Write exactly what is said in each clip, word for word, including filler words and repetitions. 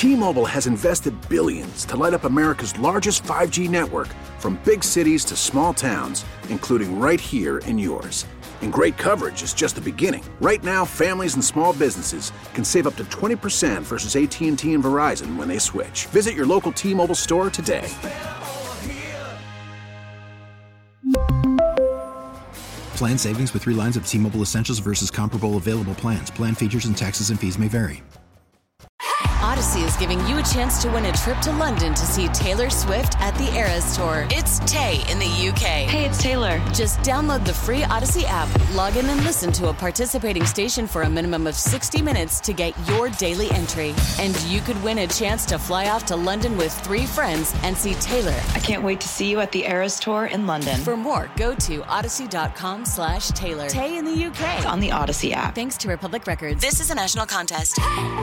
T-Mobile has invested billions to light up America's largest five G network, from big cities to small towns, including right here in yours. And great coverage is just the beginning. Right now, families and small businesses can save up to twenty percent versus A T and T and Verizon when they switch. Visit your local T-Mobile store today. Plan savings with three lines of T-Mobile Essentials versus comparable available plans. Plan features and taxes and fees may vary. Odyssey is giving you a chance to win a trip to London to see Taylor Swift at the Eras Tour. It's Tay in the U K. Hey, it's Taylor. Just download the free Odyssey app, log in and listen to a participating station for a minimum of sixty minutes to get your daily entry. And you could win a chance to fly off to London with three friends and see Taylor. I can't wait to see you at the Eras Tour in London. For more, go to odyssey.com slash Taylor. Tay in the U K. It's on the Odyssey app. Thanks to Republic Records. This is a national contest.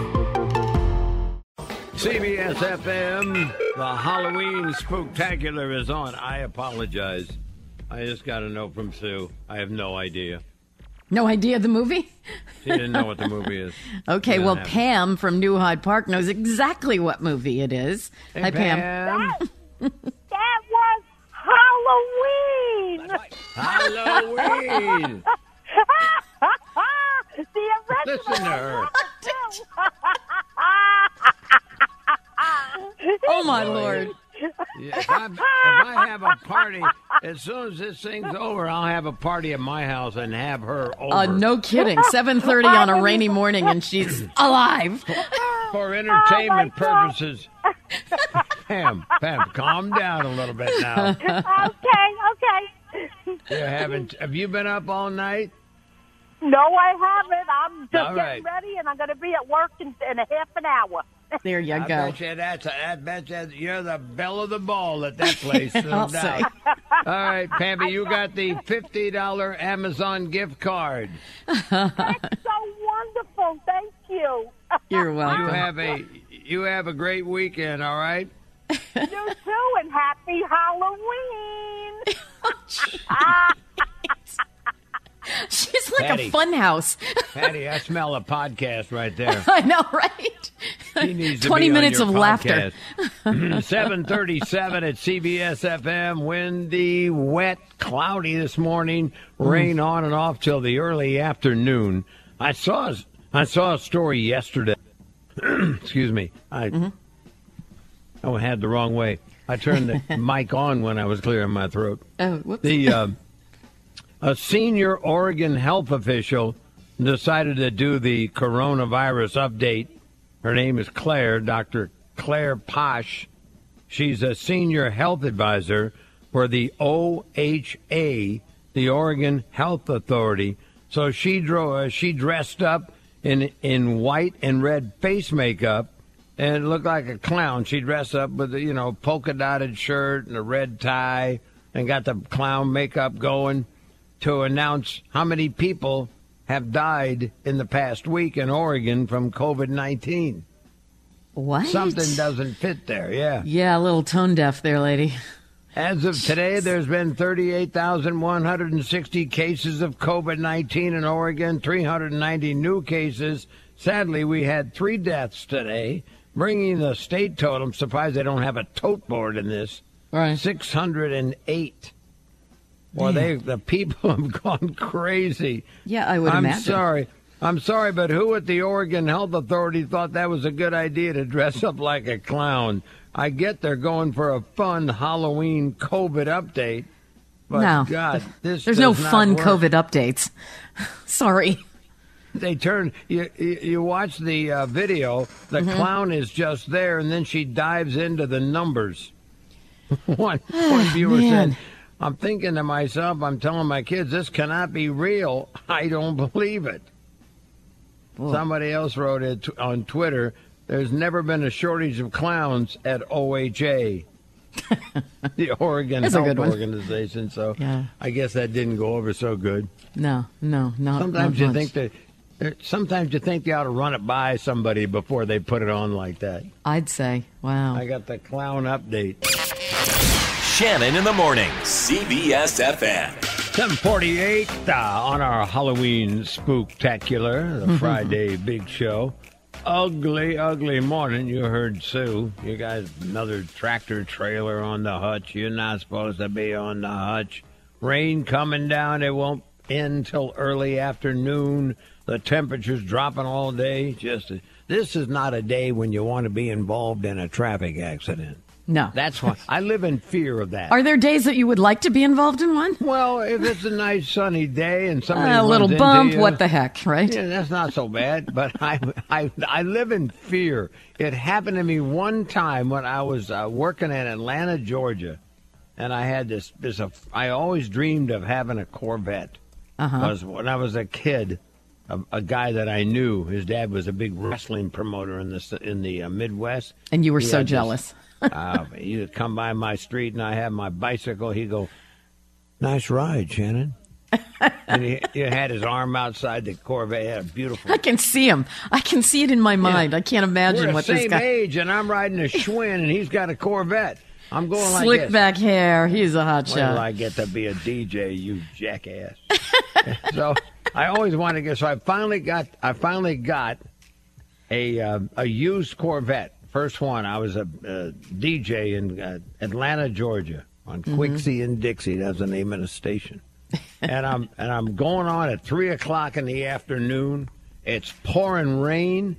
C B S F M, the Halloween Spooktacular is on. I apologize. I just got a note from Sue. I have no idea. No idea the movie? She didn't know what the movie is. Okay, well, Pam from New Hyde Park knows exactly what movie it is. Hey, Hi, Pam. Pam. That, that was Halloween. Halloween. The original. Listen to her. Oh, my Lord. Yeah, if, I, if I have a party, as soon as this thing's over, I'll have a party at my house and have her over. Uh, no kidding. seven thirty on a rainy morning, and she's alive. For entertainment oh purposes. Pam, Pam, calm down a little bit now. Okay, okay. You haven't, have you been up all night? No, I haven't. I'm just all getting right. ready, and I'm going to be at work in, in a half an hour. There you I go. bet you that's a, I bet you you're the belle of the ball at that place. No I'll doubt. say. All right, Pammy, you got the fifty dollars Amazon gift card. That's so wonderful. Thank you. You're welcome. You have a you have a great weekend. All right. You too, and happy Halloween. She's like Patty. a fun house. Patty, I smell a podcast right there. I know, right? He needs to twenty be on minutes your of laughter. seven thirty-seven at C B S F M. Windy, wet, cloudy this morning. Rain mm. on and off till the early afternoon. I saw I saw a story yesterday. Excuse me. I mm-hmm. I had the wrong way. I turned the mic on when I was clearing my throat. Oh, whoops. The uh, a senior Oregon health official decided to do the coronavirus update. Her name is Claire, Doctor Claire Posh. She's a senior health advisor for the O H A, the Oregon Health Authority. So she drew, uh, she dressed up in in white and red face makeup and looked like a clown. She dressed up with a, you know, polka dotted shirt and a red tie and got the clown makeup going to announce how many people have died in the past week in Oregon from covid nineteen. What? Something doesn't fit there, yeah. Yeah, a little tone deaf there, lady. As of today, there's been thirty-eight thousand one hundred sixty cases of covid nineteen in Oregon, three hundred ninety new cases. Sadly, we had three deaths today, bringing the state total. I'm surprised they don't have a tote board in this. Right. six hundred eight. Well, they the people have gone crazy. Yeah, I would I'm imagine. sorry. I'm sorry, but who at the Oregon Health Authority thought that was a good idea to dress up like a clown? I get they're going for a fun Halloween COVID update, but no, God, this there's does no not fun work. COVID updates. Sorry. They turn you. You you watch the uh, video. The mm-hmm. clown is just there, and then she dives into the numbers. one one viewer Man. said, I'm thinking to myself, I'm telling my kids, this cannot be real. I don't believe it. Whoa. Somebody else wrote it on Twitter, there's never been a shortage of clowns at O H A, the Oregon That's a Health good one. Organization. So Yeah. I guess that didn't go over so good. No, no, not Sometimes not you much. think that, there- sometimes you think you ought to run it by somebody before they put it on like that. I'd say, wow. I got the clown update. Shannon in the morning, C B S F M. seven forty-eight uh, on our Halloween Spooktacular, the Friday big show. ugly, ugly morning. You heard Sue. You got another tractor trailer on the hutch. You're not supposed to be on the hutch. Rain coming down. It won't end till early afternoon. The temperature's dropping all day. Just this is not a day when you want to be involved in a traffic accident. No. That's why I live in fear of that. Are there days that you would like to be involved in one? Well, if it's a nice sunny day and somebody a runs little into bump, you, what the heck, right? Yeah, that's not so bad. But I, I, I live in fear. It happened to me one time when I was uh, working in Atlanta, Georgia, and I had this. This a, I always dreamed of having a Corvette. Uh-huh. Because when I was a kid, a, a guy that I knew, his dad was a big wrestling promoter in the in the uh, Midwest. And you were He so had this- jealous. uh, he'd come by my street and I had my bicycle. He'd go, "Nice ride, Shannon." And he, he had his arm outside the Corvette. He had a beautiful. I can see him. I can see it in my mind. I can't imagine We're what the this same guy. age, and I'm riding a Schwinn, and he's got a Corvette. I'm going like Slick this. back hair. He's a hot Wait till shot. I get to be a D J, you jackass. So I always wanted to get. So I finally got. I finally got a uh, a used Corvette. First one. I was a, a D J in uh, Atlanta, Georgia, on Mm-hmm. Quixie and Dixie. That's the name of the station. and I'm and I'm going on at three o'clock in the afternoon. It's pouring rain,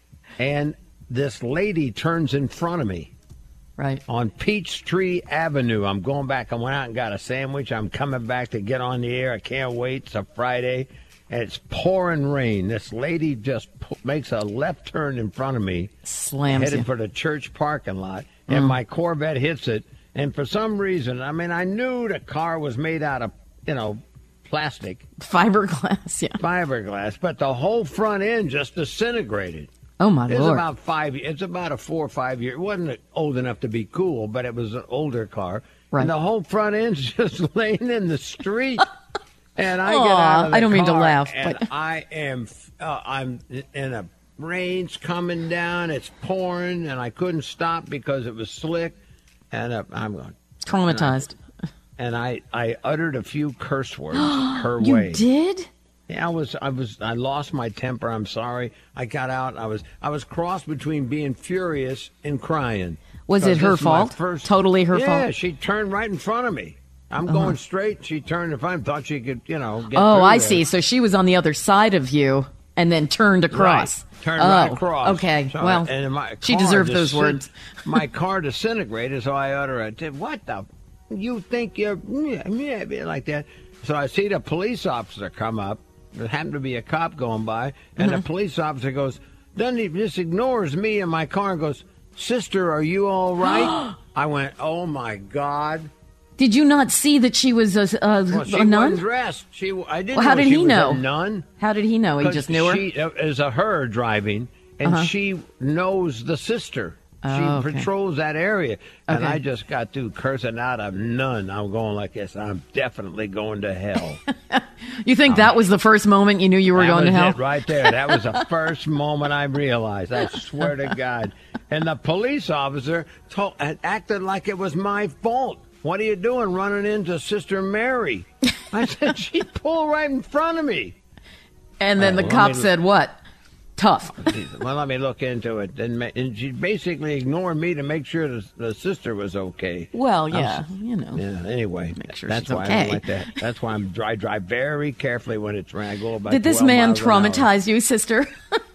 and this lady turns in front of me. Right. On Peachtree Avenue. I'm going back. I went out and got a sandwich. I'm coming back to get on the air. I can't wait. It's a Friday, and it's pouring rain. This lady just p- makes a left turn in front of me, Slams headed you. for the church parking lot, and my Corvette hits it. And for some reason, I mean, I knew the car was made out of, you know, plastic, Fiberglass, yeah. fiberglass, but the whole front end just disintegrated. Oh, my It's Lord. about five. It's about a four or five year. It wasn't old enough to be cool, but it was an older car. Right. And the whole front end's just laying in the street. And I Aw, get out of the I don't mean to car, laugh, and but- I am. Uh, I'm in a rain's coming down. It's pouring, and I couldn't stop because it was slick. And uh, I'm going. Traumatized. And I, I uttered a few curse words her You way. did? Yeah, I was, I was, I lost my temper. I'm sorry. I got out. I was, I was crossed between being furious and crying. Was it 'Cause her this is my fault? first- Totally her yeah, fault? Uh-huh. she turned right in front of me. I'm going straight. She turned in front. Thought she could, you know. Get Oh, through I there. see. So she was on the other side of you and then turned across. Right. Turned oh, right across. Okay. So, well, and my she car deserved those disin- words. My car disintegrated, so I utter a tip. What the? You think you're yeah, yeah, like that? So I see the police officer come up. There happened to be a cop going by, and Mm-hmm. the police officer goes, then he just ignores me and my car and goes, "Sister, are you all right?" I went, "Oh my God!" Did you not see that she was a, a, Well, she a nun? wasn't dressed. She, I didn't. Well, how know did she he was know? A nun. How did he know? He 'Cause just knew her? She is a her driving, and Uh-huh. she knows the sister. She Oh, okay. patrols that area, and Okay. I just got through cursing out a nun. I'm going like this. I'm definitely going to hell. You think that was the first moment you knew you were that going was to hell? it right there. That was the first moment I realized. I swear to God. And the police officer told, acted like it was my fault. What are you doing running into Sister Mary? I said, she pulled right in front of me. And then Oh, the let cop me- said what? Tough. Well, let me look into it. And, ma- and she basically ignored me to make sure the, the sister was okay. Well, I'm yeah, s- you know. Yeah. Anyway, Make sure that's she's why I okay. don't like that. That's why I'm I drive very carefully when it's when I go about. Did this twelve man miles an hour. traumatize you, sister?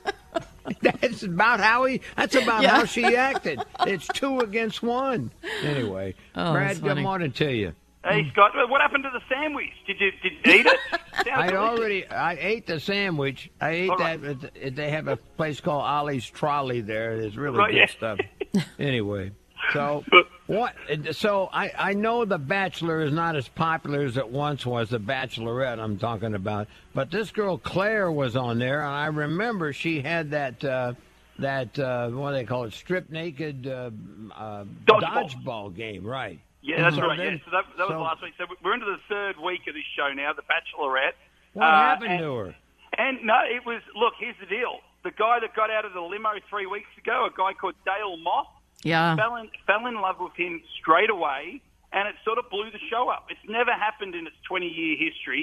That's about how he. That's about Yeah. how she acted. It's two against one. Anyway, Oh, Brad, that's good funny. morning to you. Hey, Scott, what happened to the sandwich? Did you did you eat it? Sounds I delicious. already I ate the sandwich. I ate All that. right. at the- They have a place called Ollie's Trolley there. It's really Right, good yeah. stuff. Anyway, so But- what? So I I know The Bachelor is not as popular as it once was. The Bachelorette I'm talking about, but this girl Claire was on there, and I remember she had that. Uh, that uh, what do they call it? Strip naked uh, uh, Dodgeball. dodgeball game, right? Yeah, that's So right. then- yeah, so that, that was so- last week. So we're into the third week of this show now, The Bachelorette. What Uh, happened and, to her? And no, it was. Look, here's the deal: the guy that got out of the limo three weeks ago, a guy called Dale Moss, Yeah. fell in fell in love with him straight away, and it sort of blew the show up. It's never happened in its twenty year history.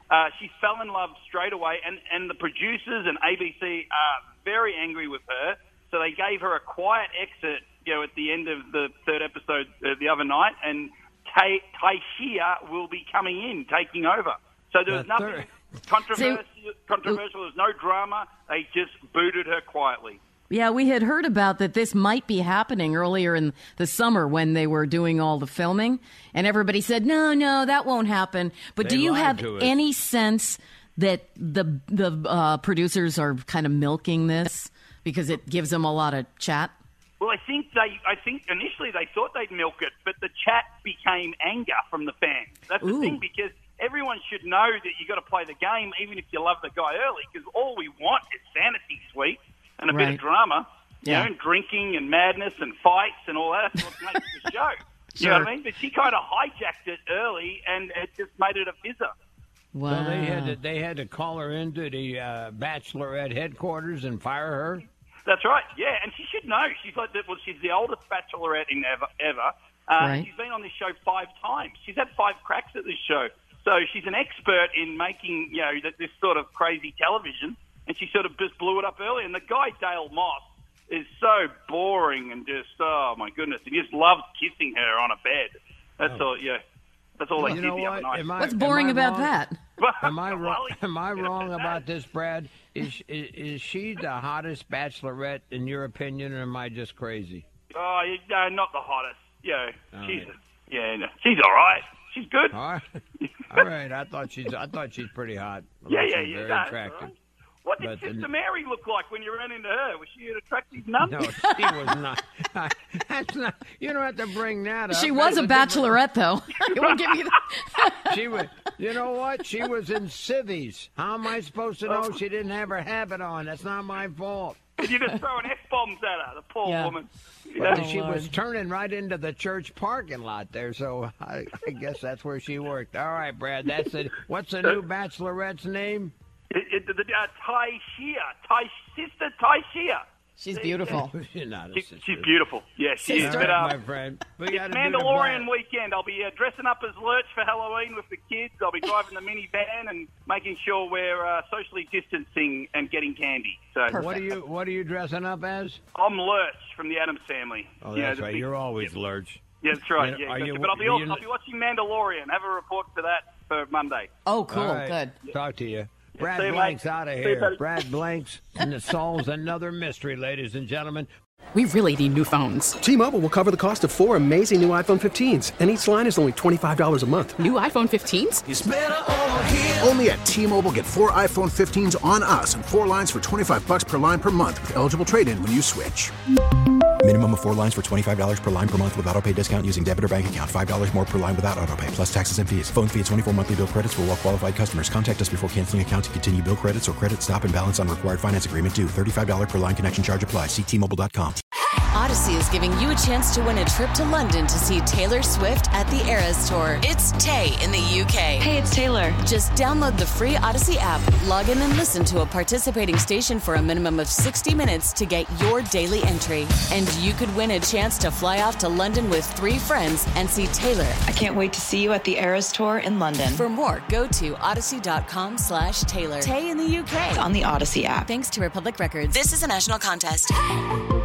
Uh, she fell in love straight away, and, and the producers and A B C are very angry with her. So they gave her a quiet exit, you know, at the end of the third episode uh, the other night, and Tai Taishia will be coming in, taking over. So there was The nothing third- controversial. Controversial. There was no drama. They just booted her quietly. Yeah, we had heard about that this might be happening earlier in the summer when they were doing all the filming, and everybody said, no, no, that won't happen. But They do you lied have to us. any sense that the the uh, producers are kind of milking this because it gives them a lot of chat? Well, I think they. I think initially they thought they'd milk it, but the chat became anger from the fans. That's the Ooh. thing, because everyone should know that you got to play the game, even if you love the guy early. Because all we want is fantasy suite and a bit Right. of drama, you Yeah. know, and drinking and madness and fights and all that. That's what makes the show. You know what I mean? But she kind of hijacked it early, and it just made it a fizzer. Wow. So they had to they had to call her into the uh, Bachelorette headquarters and fire her. That's right, yeah, and she should know. She's like, the, well, she's the oldest bachelorette in ever. ever. Uh, Right. She's been on this show five times. She's had five cracks at this show, so she's an expert in making, you know, this sort of crazy television. And she sort of just blew it up early. And the guy Dale Moss is so boring and just, oh my goodness, he just loves kissing her on a bed. That's Oh. all, yeah. That's all they You did know the other what? night. Am I- What's am boring I about wrong? that? Am I wrong? Well, Am I yeah, wrong that's about that. this, Brad? Is, is is she the hottest Bachelorette in your opinion, or am I just crazy? Oh, you- no, not the hottest. Yeah, All she's, right. yeah, no, she's all right. She's good. All right, all right. I thought she's I thought she's pretty hot. I Yeah, thought yeah, she's yeah. Very that's attractive. all right. What did But the- Sister Mary look like when you ran into her? Was she an attractive nun? No, she was not. That's not. You don't have to bring that up. She was a That's different- bachelorette, though. I will give you that. She was. You know what? She was in civvies. How am I supposed to know she didn't have her habit on? That's not my fault. And you just throwing F-bombs at her, the poor Yeah. woman. You Well, know, she was turning right into the church parking lot there, so I, I guess that's where she worked. All right, Brad. That's it. What's the new bachelorette's name? it, it, the, uh, Tai Shia, Tai, Sister Tai Shia. She's beautiful. She's not a She, sister. she's beautiful. Yeah, she is. All But, right, uh, my friend. We it's gotta do the Mandalorian Brad. weekend. I'll be uh, dressing up as Lurch for Halloween with the kids. I'll be driving the minivan and making sure we're uh, socially distancing and getting candy. So What are you What are you dressing up as? I'm Lurch from the Addams Family. Oh, You know, that's the right. big- You're always Lurch. Yeah, that's right. You know, Yeah, are gotcha. you- but I'll be, you al- know- I'll be watching Mandalorian. Have a report for that for Monday. Oh, cool. All right. Good. Talk to you. Brad see you, Blank's mate. out of See you, here. buddy. Brad Blank's and it solves another mystery, ladies and gentlemen. We really need new phones. T-Mobile will cover the cost of four amazing new iPhone fifteens, and each line is only twenty-five dollars a month. New iPhone fifteens? It's better over here. Only at T-Mobile, get four iPhone fifteens on us and four lines for twenty-five bucks per line per month with eligible trade-in when you switch. Minimum of four lines for twenty-five dollars per line per month with autopay discount using debit or bank account. five dollars more per line without autopay, plus taxes and fees. Phone fee at twenty-four monthly bill credits for well-qualified customers. Contact us before canceling account to continue bill credits or credit stop and balance on required finance agreement due. thirty-five dollars per line connection charge applies. See T Mobile dot com. Odyssey is giving you a chance to win a trip to London to see Taylor Swift at the Eras Tour. It's Tay in the U K. Hey, it's Taylor. Just download the free Odyssey app, log in and listen to a participating station for a minimum of sixty minutes to get your daily entry. And you could win a chance to fly off to London with three friends and see Taylor. I can't wait to see you at the Eras Tour in London. For more, go to odyssey.com slash Taylor. Tay in the U K. on the Odyssey app. Thanks to Republic Records. This is a national contest.